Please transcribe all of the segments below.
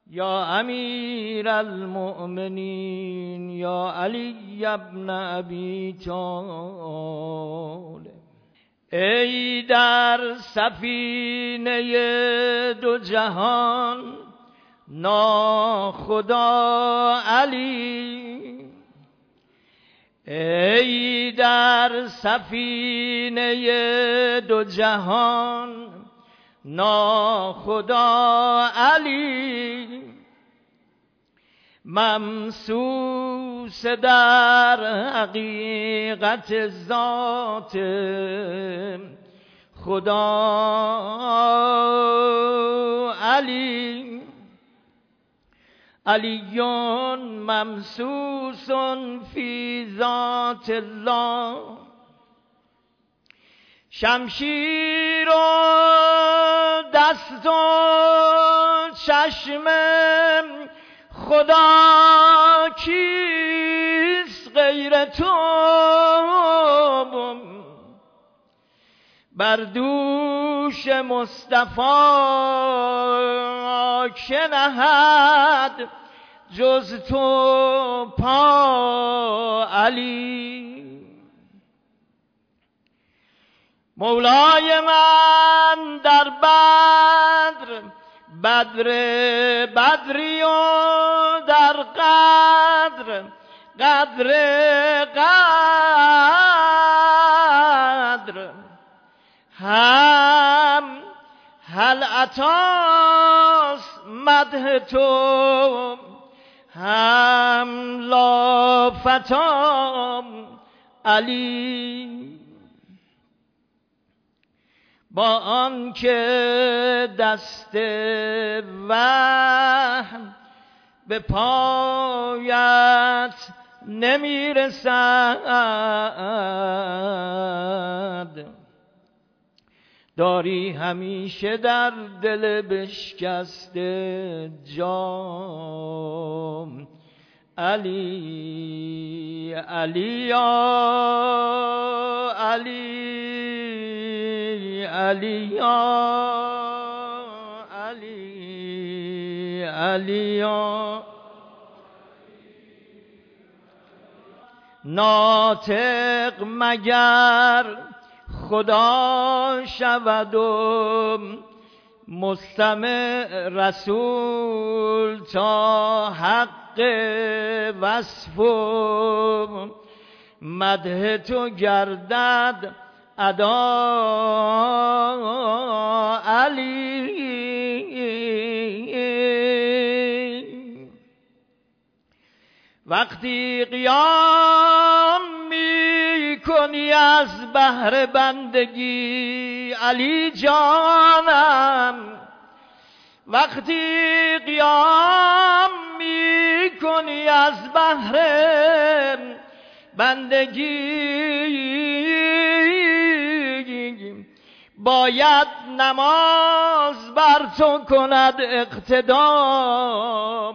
یا امیر المؤمنین یا علی ابن ابی طالب. ای در سفینه دو جهان ناخدا علی، ای در سفینه دو جهان ناخدا علی، ممسوس در حقیقت ذات خدا علی، علیون ممسوس فی ذات الله، شمشیر و دست و چشم خدا کیست غیر تو، بر دوش مصطفی که نهد جز تو پا علی. مولای من در بدری و در قدر هم هل اتاس مدح تو هم لا فتام علی. با آن که دست وهم به پایت نمیرسد، داری همیشه در دل بشکسته جام علی. علی یا علی، علی یا علی، علی یا ناطق مگر خدا شود و مستمع رسول تا حق وصف و مدح تو گردد ادا علی. وقتی قیام می کنی از بهر بندگی علی جانم، وقتی قیام می کنی از بهر بندگی باید نماز بر تو کند اقتدا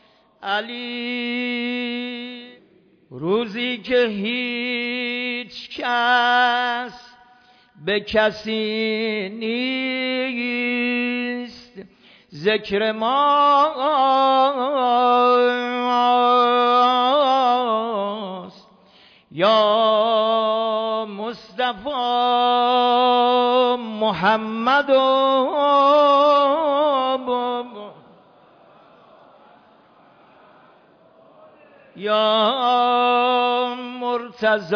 علی. روزی که هیچ کس به کسی نیست ذکر ماست، یا مصطفی محمد یا مرتضی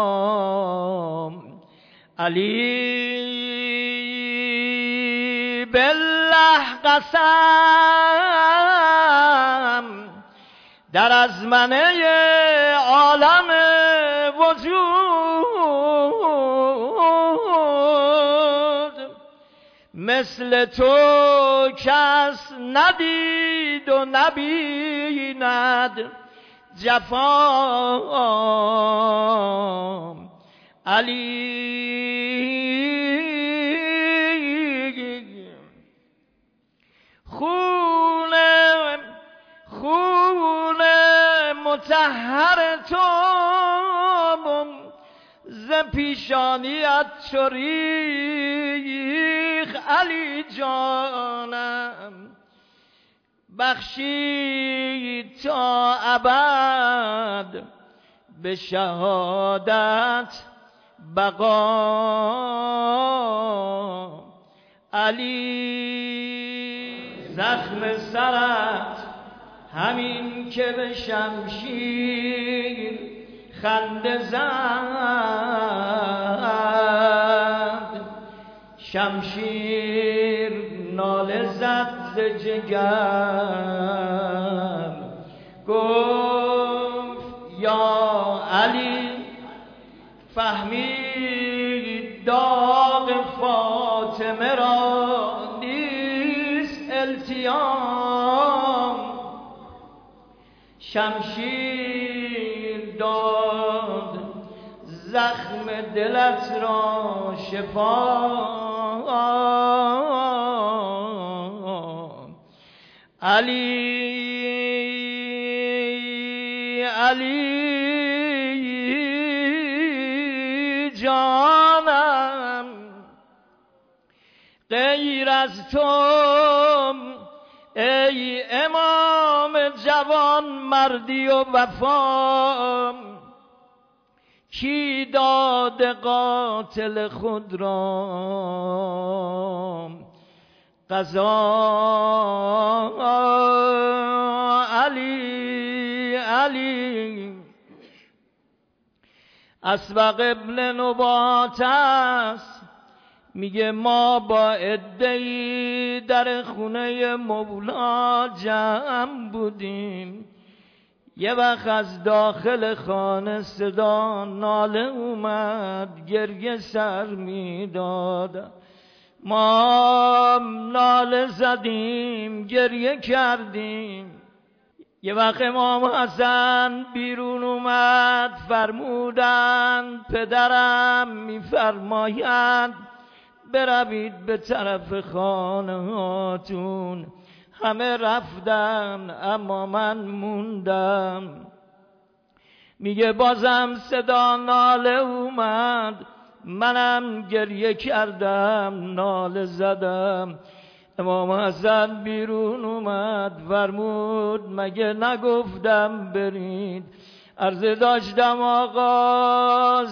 علی. بالله قسم در ازمنه عالم وجود مثل تو کس ندید و نبیند جفا علی. خون مطهر تو ز پیشانیت چریخ علی جانم، بخشید تا ابد به شهادت بقا. علی زخم سرت همین که به شمشیر خنده زد، شمشیر ناله زد ز جگر، گفت یا علی فهمید داغ فاطمه را نیست التیام، شمشیر داد زخم دلت را شفا. علی جانم غیر از تو ای امام جوان مردی و وفا، کی داد قاتل خود را قضا. علی اسبق ابن نبات است، میگه ما با عده‌ای در خونه مولا جمع بودیم، یه وقت از داخل خانه صدا ناله اومد، گریه سر میداد، ما ناله زدیم گریه کردیم. یه وقت امام حسن بیرون اومد، فرمودند پدرم میفرماید بروید به طرف خانه هاتون. همه رفتن اما من موندم. میگه بازم صدا ناله اومد، منم گریه کردم ناله زدم. امام حسن بیرون اومد، فرمود مگه نگفتم برید؟ عرضه داشتم آقا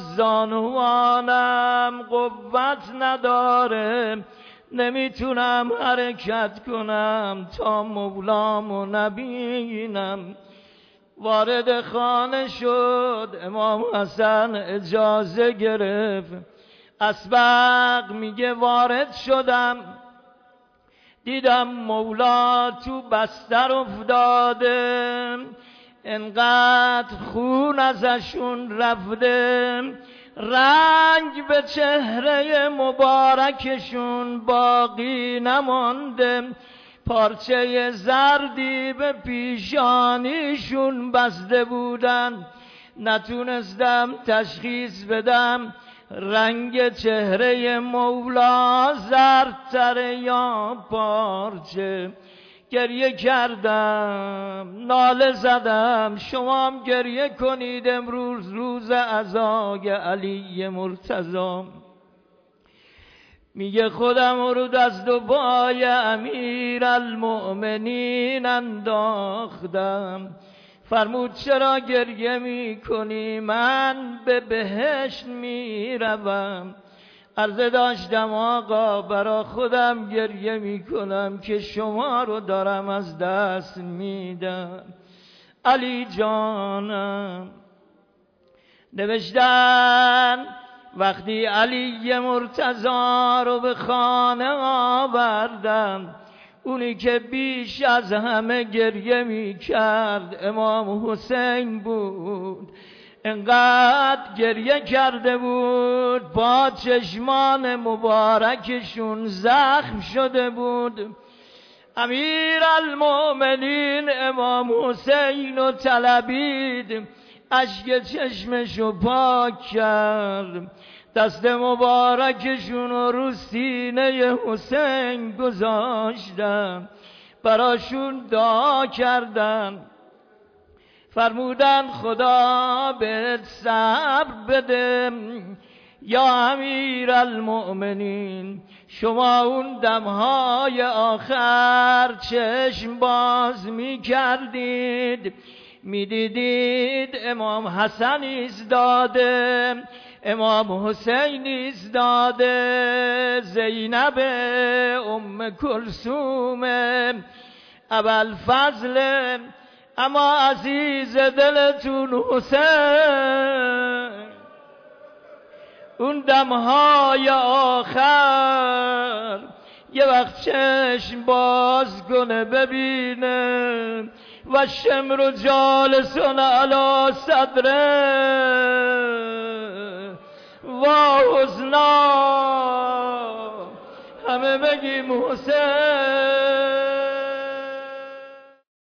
زانوانم قوت نداره، نمیتونم حرکت کنم تا مولامو نبینم. وارد خانه شد، امام حسن اجازه گرفت. اسبق میگه وارد شدم، دیدم مولا تو بستر افتاده، انقدر خون ازشون رفته، رنگ به چهره مبارکشون باقی نمانده، پارچه زردی به پیشانیشون بسته بودن. نتونستم تشخیص بدم رنگ چهره مولا زردتر یا پارچه. گریه کردم ناله زدم، شما هم گریه کنید، امروز روز عزای علی مرتضی. میگه خودم رو دست و پای امیر المؤمنین انداختم. فرمود چرا گریه میکنی؟ من به بهشت میروم. عرضه داشتم آقا برا خودم گریه میکنم که شما رو دارم از دست میدم. علی جانم نوشتن وقتی علی مرتضی رو به خانه آوردن، اونی که بیش از همه گریه میکرد امام حسین بود. انقدر گریه کرده بود با چشمان مبارکشون زخم شده بود. امیر المؤمنین امام حسین رو طلبید، اشک چشمشو پاک کرد، دست مبارکشون رو سینه حسین گذاشتن، براشون دعا کردن، فرمودن خدا بهت صبر بده یا امیر المؤمنین، شما اون دمهای آخر چشم باز می کردید، می دیدید امام حسن ایستاده، امام حسین ایستاده، زینب ام کلثوم ابوالفضل، اما عزیز دلتون حسین اون دمهای آخر یه وقت چشم باز کنه ببینه و شمر جالسون علی صدره و حزنا همه بگیم حسین